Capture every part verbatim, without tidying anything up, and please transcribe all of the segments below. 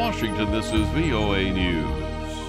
Washington, this is V O A News.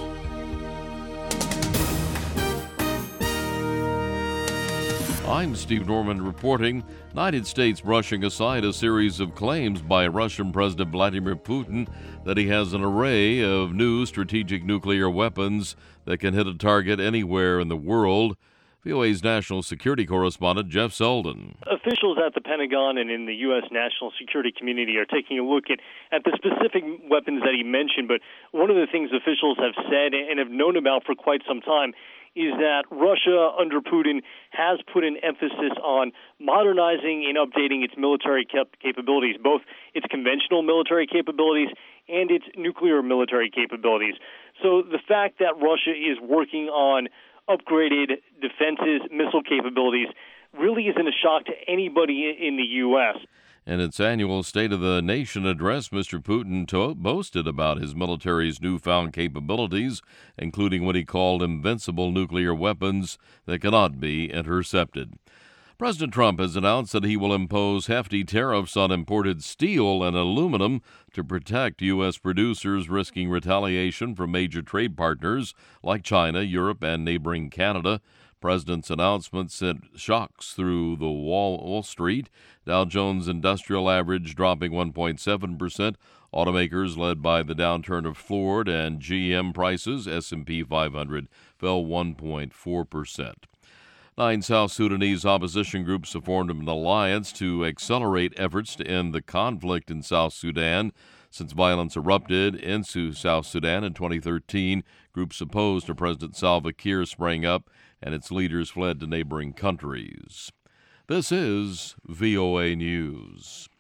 I'm Steve Norman reporting. United States brushing aside a series of claims by Russian President Vladimir Putin that he has an array of new strategic nuclear weapons that can hit a target anywhere in the world. V O A's national security correspondent Jeff Selden. Officials at the Pentagon and in the U S national security community are taking a look at, at the specific weapons that he mentioned. But one of the things officials have said and have known about for quite some time is that Russia under Putin has put an emphasis on modernizing and updating its military cap- capabilities, both its conventional military capabilities and its nuclear military capabilities. So the fact that Russia is working on upgraded defenses, missile capabilities, really isn't a shock to anybody in the U S. In its annual State of the Nation address, Mister Putin to- boasted about his military's newfound capabilities, including what he called invincible nuclear weapons that cannot be intercepted. President Trump has announced that he will impose hefty tariffs on imported steel and aluminum to protect U S producers, risking retaliation from major trade partners like China, Europe, and neighboring Canada. President's announcement sent shocks through the Wall, Wall Street. Dow Jones Industrial Average dropping one point seven percent. Automakers led by the downturn of Ford and G M prices. S and P five hundred fell one point four percent. Nine South Sudanese opposition groups have formed an alliance to accelerate efforts to end the conflict in South Sudan. Since violence erupted into South Sudan in twenty thirteen, groups opposed to President Salva Kiir sprang up, and its leaders fled to neighboring countries. This is V O A News.